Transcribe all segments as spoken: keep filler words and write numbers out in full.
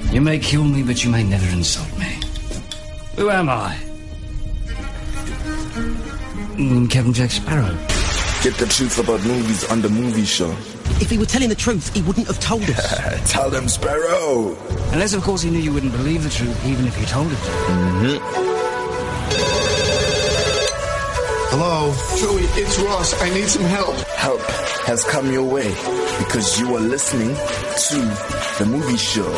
You may kill me, but you may never insult me. Who am I? Mm, Captain Jack Sparrow. Get the truth about movies on the movie show. If he were telling the truth, he wouldn't have told us. Tell them, Sparrow. Unless, of course, he knew you wouldn't believe the truth, even if you told it to him. Mm-hmm. Hello? Joey, it's Ross. I need some help. Help has come your way because you are listening to the movie show.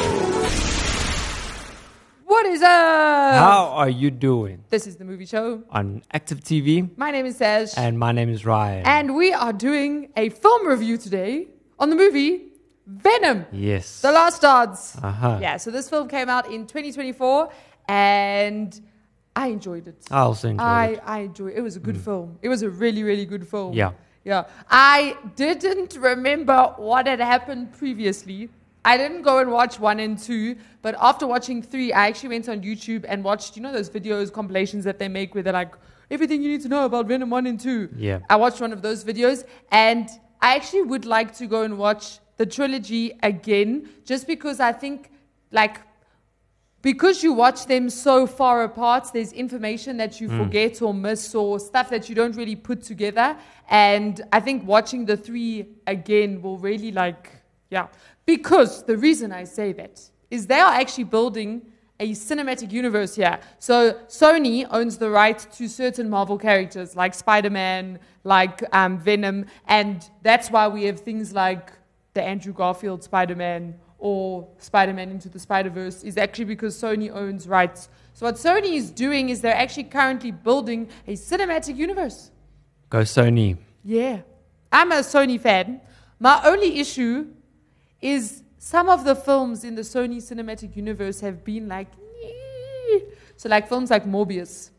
What is up? How are you doing? This is the movie show On Active T V. My name is Saj. And my name is Ryan. And we are doing a film review today on the movie Venom. Yes. The Last Dance. Uh-huh. Yeah, so this film came out in twenty twenty-four and I enjoyed it. I also enjoyed I, it. I enjoyed it. It was a good mm. film. It was a really, really good film. Yeah. Yeah. I didn't remember what had happened previously. I didn't go and watch one and two, but after watching three, I actually went on YouTube and watched, you know, those videos, compilations that they make where they're like, everything you need to know about Venom one and two. Yeah. I watched one of those videos, and I actually would like to go and watch the trilogy again, just because I think, like, because you watch them so far apart, there's information that you mm. forget or miss or stuff that you don't really put together. And I think watching the three again will really, like, yeah. Because the reason I say that is they are actually building a cinematic universe here. So Sony owns the right to certain Marvel characters like Spider-Man, like um, Venom, and that's why we have things like the Andrew Garfield Spider-Man or Spider-Man Into the Spider-Verse is actually because Sony owns rights. So what Sony is doing is they're actually currently building a cinematic universe. Go Sony. Yeah. I'm a Sony fan. My only issue is some of the films in the Sony Cinematic Universe have been like, nee. So like films like Morbius.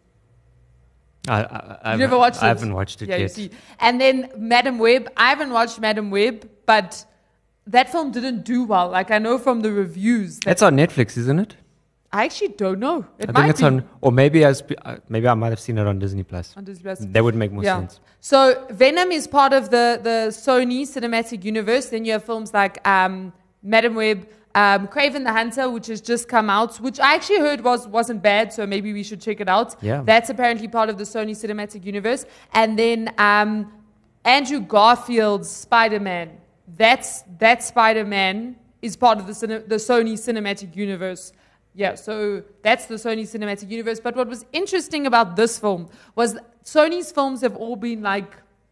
I, I, I've, you ever watched it? I haven't watched it yeah, yet. You see. And then Madam Web. I haven't watched Madam Web, but that film didn't do well. Like I know from the reviews. That It's on Netflix, isn't it? I actually don't know. It I might think it's be. on, or maybe I sp- uh, maybe I might have seen it on Disney Plus. On Disney Plus. That would make more yeah. sense. So Venom is part of the, the Sony Cinematic Universe. Then you have films like um, Madam Web, um, Kraven the Hunter, which has just come out, which I actually heard was, wasn't bad, so maybe we should check it out. Yeah. That's apparently part of the Sony Cinematic Universe. And then um, Andrew Garfield's Spider-Man. That's, that Spider-Man is part of the, cine- the Sony Cinematic Universe. Yeah, so that's the Sony Cinematic Universe. But what was interesting about this film was Sony's films have all been like,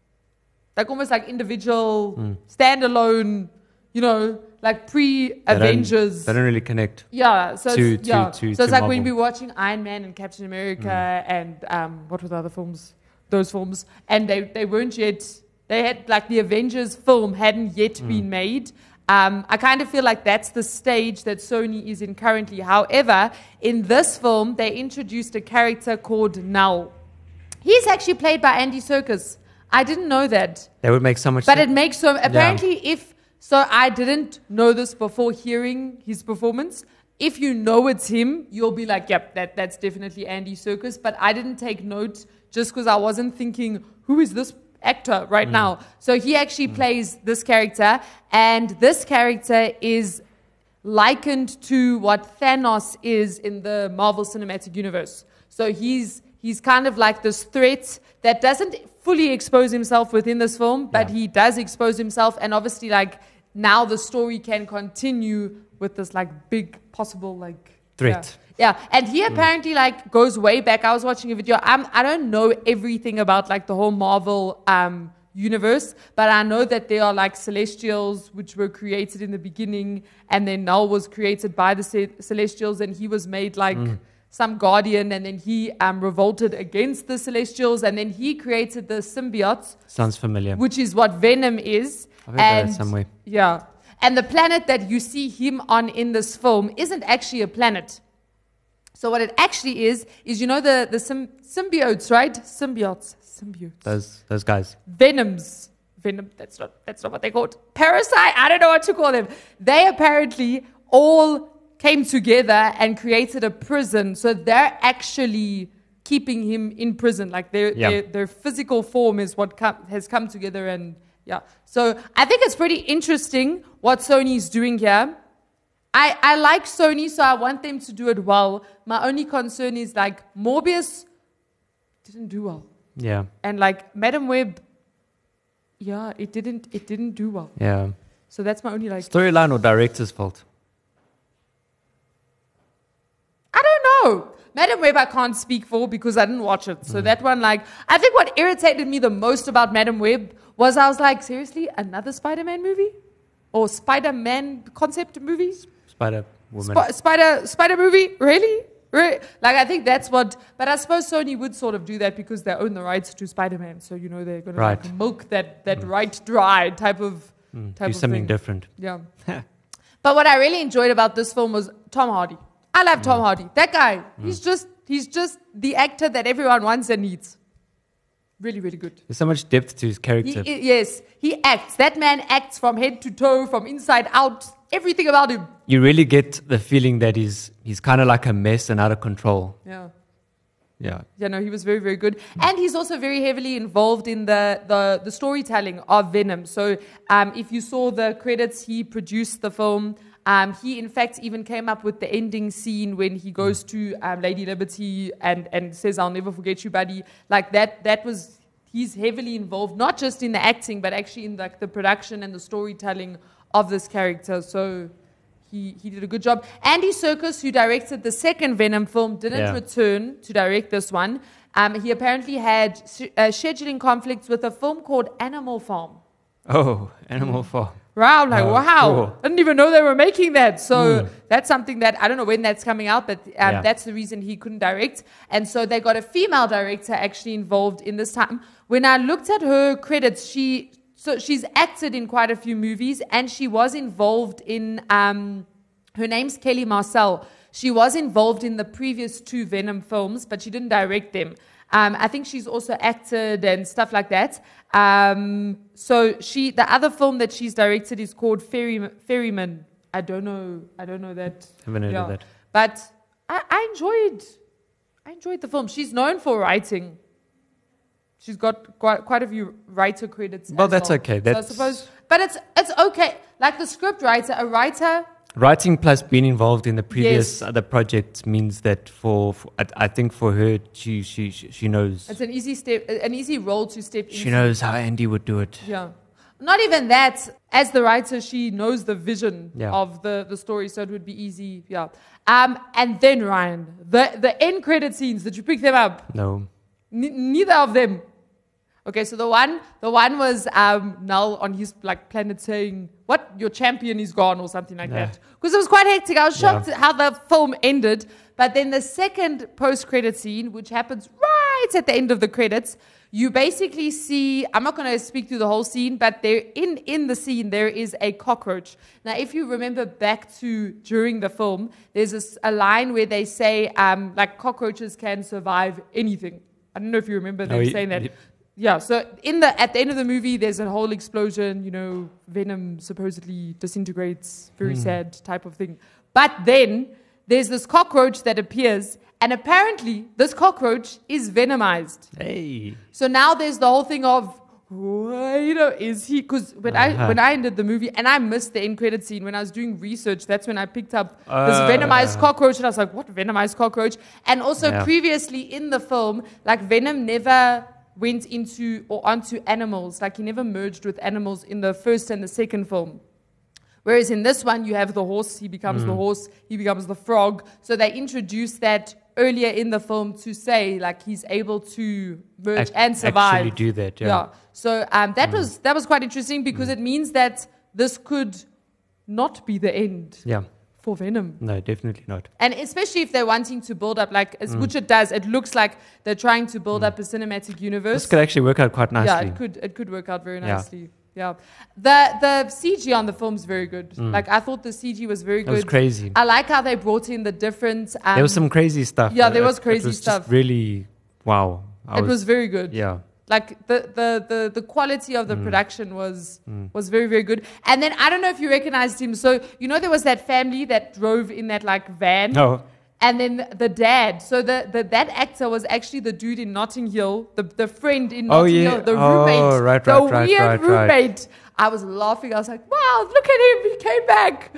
like almost like individual, mm. standalone, you know, like pre-Avengers. They, they don't really connect. Yeah, so to, it's, yeah. To, to, so it's to like Marvel. when we were watching Iron Man and Captain America mm. and um, what were the other films? Those films, and they they weren't yet. They had like the Avengers film hadn't yet mm. been made. Um, I kind of feel like that's the stage that Sony is in currently. However, in this film, they introduced a character called Null. He's actually played by Andy Serkis. I didn't know that. That would make so much but sense. But it makes so... Apparently, yeah. if... So I didn't know this before hearing his performance. If you know it's him, you'll be like, yep, that, that's definitely Andy Serkis. But I didn't take note just because I wasn't thinking, who is this actor right mm. now? So he actually mm. plays this character, and this character is likened to what Thanos is in the Marvel Cinematic Universe. So he's he's kind of like this threat that doesn't fully expose himself within this film, but yeah. he does expose himself, and obviously like now the story can continue with this like big possible like threat. Yeah. Yeah, and he apparently, like, goes way back. I was watching a video. I'm, I don't know everything about, like, the whole Marvel um, universe, but I know that there are, like, Celestials, which were created in the beginning, and then Null was created by the Ce- Celestials, and he was made, like, mm. some guardian, and then he um, revolted against the Celestials, and then he created the symbiote. Sounds familiar. Which is what Venom is. I've heard and, that somewhere. Yeah. And the planet that you see him on in this film isn't actually a planet. So what it actually is, is you know the, the sym- symbiotes, right? Symbiotes. Symbiotes. Those those guys. Venoms. Venom, that's not that's not what they're called. Parasite, I don't know what to call them. They apparently all came together and created a prison. So they're actually keeping him in prison. Like their yeah. their, their physical form is what com- has come together. And yeah. So I think it's pretty interesting what Sony's doing here. I, I like Sony, so I want them to do it well. My only concern is like Morbius didn't do well. Yeah. And like Madam Web, yeah, it didn't it didn't do well. Yeah. So that's my only like Storyline or director's fault? I don't know. Madam Web I can't speak for because I didn't watch it. So Mm. that one, like, I think what irritated me the most about Madam Web was I was like, seriously, another Spider-Man movie? Or Spider-Man concept movie? Spider Woman. Sp- Spider Spider movie? Really? Really? Like, I think that's what... But I suppose Sony would sort of do that because they own the rights to Spider-Man. So, you know, they're going Right. to like milk that, that right dry type of... Mm, type do of something thing. different. Yeah. But what I really enjoyed about this film was Tom Hardy. I love Tom Hardy. That guy, he's just he's just the actor that everyone wants and needs. Really, really good. There's so much depth to his He, character. i- yes, he acts. That man acts from head to toe, from inside out. Everything about him. You really get the feeling that he's he's kind of like a mess and out of control. Yeah. Yeah. Yeah, no, he was very, very good. And he's also very heavily involved in the, the, the storytelling of Venom. So um, if you saw the credits, he produced the film. Um, he, in fact, even came up with the ending scene when he goes to um, Lady Liberty and, and says, "I'll never forget you, buddy." Like that, that was, he's heavily involved, not just in the acting, but actually in like the production and the storytelling of this character. So he, he did a good job. Andy Serkis, who directed the second Venom film, didn't Yeah. return to direct this one. Um, he apparently had sh- uh, scheduling conflicts with a film called Animal Farm. Oh, Animal Farm. Wow, I'm like, Oh, wow. cool. I didn't even know they were making that. So that's something that, I don't know when that's coming out, but um, Yeah. that's the reason he couldn't direct. And so they got a female director actually involved in this time. When I looked at her credits, she so she's acted in quite a few movies, and she was involved in, um, her name's Kelly Marcel. She was involved in the previous two Venom films, but she didn't direct them. Um, I think she's also acted and stuff like that. Um, so she, the other film that she's directed is called Ferry, Ferryman. I don't know. I don't know that. Haven't heard of that. But I, I enjoyed. I enjoyed the film. She's known for writing. She's got quite, quite a few writer credits. Well, as that's well. okay. So I That's- suppose, but it's it's okay. Like the script writer, a writer. Writing plus being involved in the previous Yes. other projects means that for, for I, I think for her, she she she she knows. It's an easy step, an easy role to step into. She knows how Andy would do it. Yeah. Not even that. As the writer, she knows the vision Yeah. of the, the story, so it would be easy. Yeah. Um, and then, Ryan, the, the end credit scenes, did you pick them up? No. N- neither of them. Okay, so the one the one was um, Null on his like planet saying, "What? Your champion is gone," or something like Yeah. that. Because it was quite hectic. I was shocked Yeah. at how the film ended. But then the second post-credit scene, which happens right at the end of the credits, you basically see, I'm not going to speak through the whole scene, but there in, in the scene, there is a cockroach. Now, if you remember back to during the film, there's this, a line where they say, um, like, cockroaches can survive anything. I don't know if you remember them Oh, y- saying that. y- Yeah, so in the at the end of the movie, there's a whole explosion. You know, Venom supposedly disintegrates, very sad type of thing. But then there's this cockroach that appears, and apparently this cockroach is venomized. Hey. So now there's the whole thing of, well, you know, is he? Because when Uh-huh. I when I ended the movie, and I missed the end credit scene when I was doing research, that's when I picked up this Uh. venomized cockroach, and I was like, what venomized cockroach? And also Yeah. previously in the film, like Venom never went into or onto animals, like he never merged with animals in the first and the second film. Whereas in this one, you have the horse, he becomes Mm. the horse, he becomes the frog. So they introduced that earlier in the film to say, like, he's able to merge Ac- and survive. actually do that, yeah. So um, that was that was quite interesting because it means that this could not be the end Yeah. for Venom. No, definitely not. And especially if they're wanting to build up, like, as, which it does, it looks like they're trying to build up a cinematic universe. This could actually work out quite nicely. Yeah, it could it could work out very Yeah. nicely. Yeah. The the C G on the film is very good. Like, I thought the C G was very It good. was crazy. I like how they brought in the different. Um, There was some crazy stuff. yeah, there It- was crazy it was stuff. Just really, wow. I it was very good. Yeah. Like the, the, the, the quality of the Mm. production was was very, very good. And then I don't know if you recognized him. So you know there was that family that drove in that like van. No. And then the dad. So the, the that actor was actually the dude in Notting Hill, the the friend in Oh, Notting yeah. Hill, the Oh, roommate, right, the right, right, weird right, right. roommate. I was laughing. I was like, wow, look at him. He came back.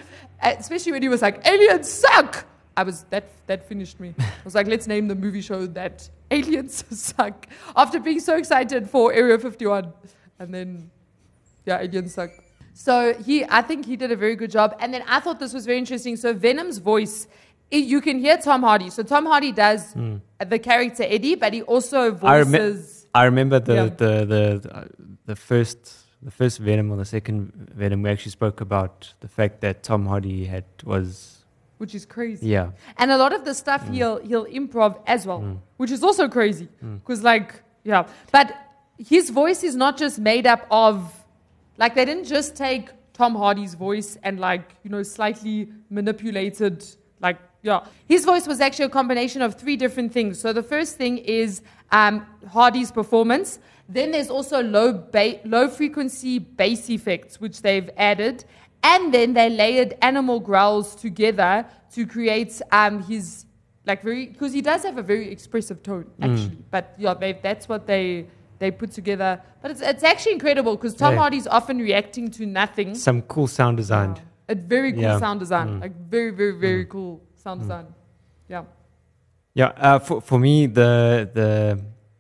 Uh, especially when he was like, aliens suck! I was, that that finished me. I was like, let's name the movie show that aliens suck. After being so excited for Area fifty-one. And then, yeah, aliens suck. So he, I think he did a very good job. And then I thought this was very interesting. So Venom's voice, it, you can hear Tom Hardy. So Tom Hardy does mm. the character Eddie, but he also voices... I, rem- I remember the, yeah. the, the, the, the first... The first Venom or the second Venom, we actually spoke about the fact that Tom Hardy had was, which is crazy. Yeah, and a lot of the stuff mm. he'll he'll improv as well, mm. which is also crazy because mm. like yeah, but his voice is not just made up of like they didn't just take Tom Hardy's voice and like you know slightly manipulated like yeah, his voice was actually a combination of three different things. So the first thing is um, Hardy's performance. Then there's also low ba- low frequency bass effects, which they've added. And then they layered animal growls together to create um, his, like, very, because he does have a very expressive tone, actually. Mm. But yeah, they, that's what they they put together. But it's it's actually incredible because Tom yeah. Hardy's often reacting to nothing. Some cool sound design. Yeah. A very cool yeah. sound design. Mm. Like, very, very, very mm. cool sound mm. design. Yeah. Yeah, uh, for, for me, the... the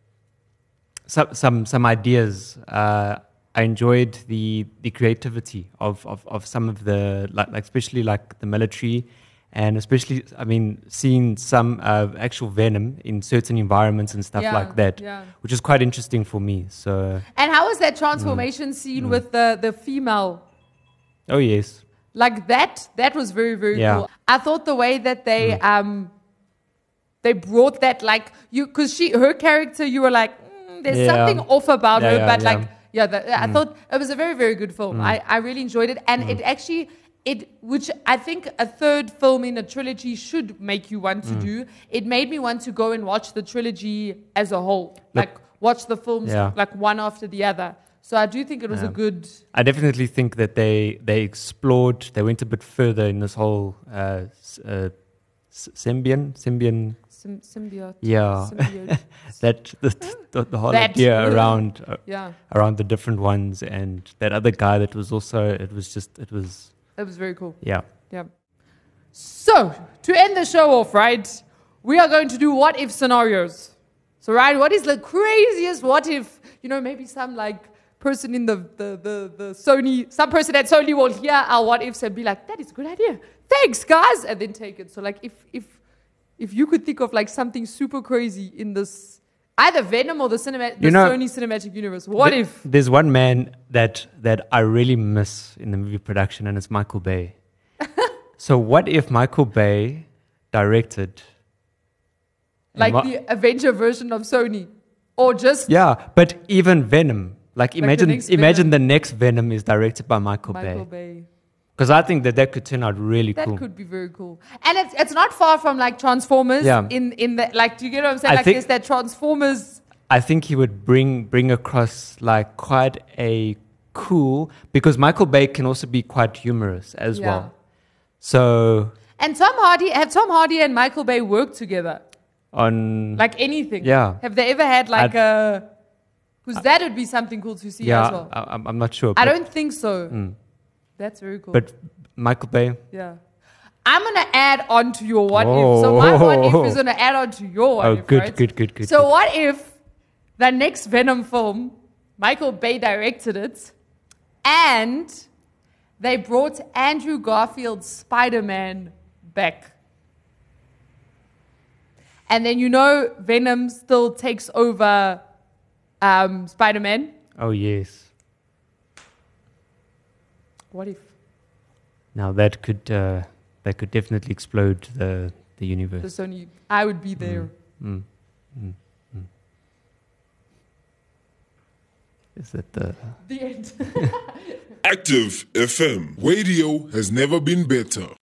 Some some some ideas. Uh, I enjoyed the the creativity of, of, of some of the like, like especially like the military, and especially I mean seeing some uh, actual Venom in certain environments and stuff yeah, like that, yeah. which is quite interesting for me. So. And how was that transformation mm, scene mm. with the the female? Oh yes. Like that that was very very yeah. cool. I thought the way that they mm. um they brought that like you because she her character you were like. There's yeah. something off about yeah, her, yeah, but yeah. like, yeah, the, I mm. thought it was a very, very good film. Mm. I, I really enjoyed it. And mm. it actually, it which I think a third film in a trilogy should make you want to mm. do. It made me want to go and watch the trilogy as a whole. Look, like, watch the films yeah. like one after the other. So I do think it was yeah. a good... I definitely think that they, they explored, they went a bit further in this whole uh, uh, symbion, symbion... Sym- symbiote. Yeah, symbiote. that the, the, the whole that, idea uh, around uh, yeah. around the different ones, and that other guy that was also it was just it was it was very cool. Yeah, yeah. So to end the show off, right, we are going to do what if scenarios. So right, what is the craziest what if? You know, maybe some like person in the the the, the Sony, some person at Sony will hear our what ifs and be like, that is a good idea. Thanks, guys, and then take it. So like if if. If you could think of like something super crazy in this, either Venom or the, cinema, the you know, Sony Cinematic Universe, what th- if? There's one man that that I really miss in the movie production, and it's Michael Bay. So what if Michael Bay directed, like Ma- the Avenger version of Sony, or just yeah, but even Venom. Like, like imagine imagine Venom. The next Venom is directed by Michael, Michael Bay. Bay. Because I think that that could turn out really that cool. That could be very cool. And it's it's not far from like Transformers yeah. in, in the, like, do you get what I'm saying? I like, think, there's that Transformers. I think he would bring bring across like quite a cool, because Michael Bay can also be quite humorous as yeah. well. So. And Tom Hardy, have Tom Hardy and Michael Bay worked together? On. Like anything? Yeah. Have they ever had like I'd, a. Because that would be something cool to see yeah, as well. I, I'm not sure. I don't think so. Mm. That's very cool. But Michael Bay. Yeah. I'm going to add on to your what oh. if. So my what if is going to add on to your what oh, if, good, right? good, good, good. So good. what if the next Venom film, Michael Bay directed it, and they brought Andrew Garfield's Spider-Man back? And then, you know, Venom still takes over um, Spider-Man. Oh, yes. What if? Now that could uh, that could definitely explode the the universe. The Sony, I would be there. Mm. Mm. Mm. Is that the the end? Active F M radio has never been better.